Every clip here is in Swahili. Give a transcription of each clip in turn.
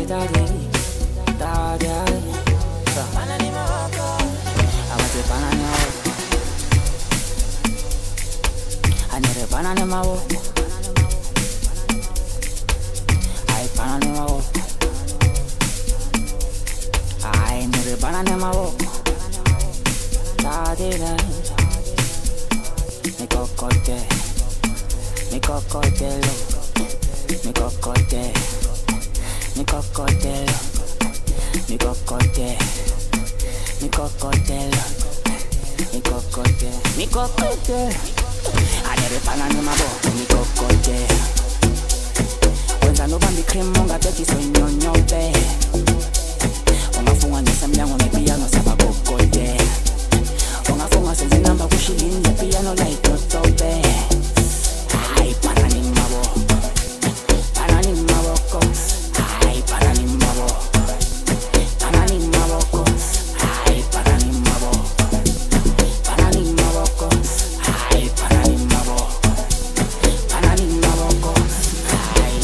Banana mawo, ay banana mawo, ay nere banana mawo, da de da, mi cocote lo, mi cocote lo, mi cocote lo, mi cocote lo, mi cocote. Anere banana mabo, mi cocote. Wenza no bambi cream, monga teti so nyonyo be. Ungafunga ngesamnyango ngepiano saba cocote. Ungafunga senze namba kushilini ngepiano like totobe. Ay, banana mabo, banana maboko. Ay, banana mabo, banana maboko. Ay, banana mabo, banana maboko. Ay, banana mabo, banana maboko. Ay,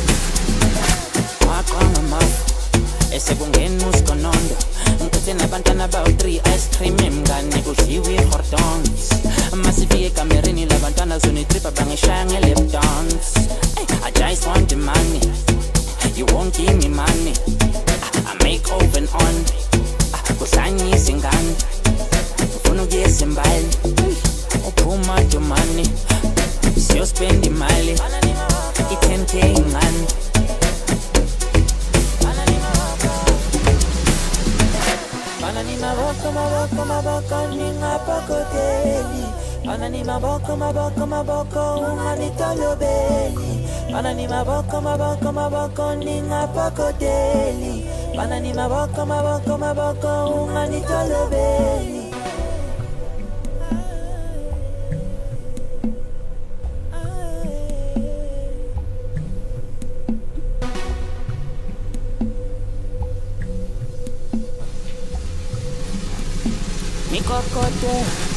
wakona mabo, ese kungena usikonondo. Ngiphethe nabantwana bawu-3 ice cream emngane kudliwe i-hordons. Masifike ekamerini labantwana zonitripa bangishaya nge-lap dance. I just want the money, you won't give me money. I make open on, kuhlanyisa ingane. Ufuna ukuyeza imbali, uphuma domani. Siyospend imali, i-10K ingane. Banani maboko, maboko, maboko, ningapakoteli. Banani maboko, maboko, maboko, unganitolobeli. Banani maboko, maboko, maboko, ningapakoteli. Banani maboko, maboko, maboko, unganitolobeli. Mi cocote.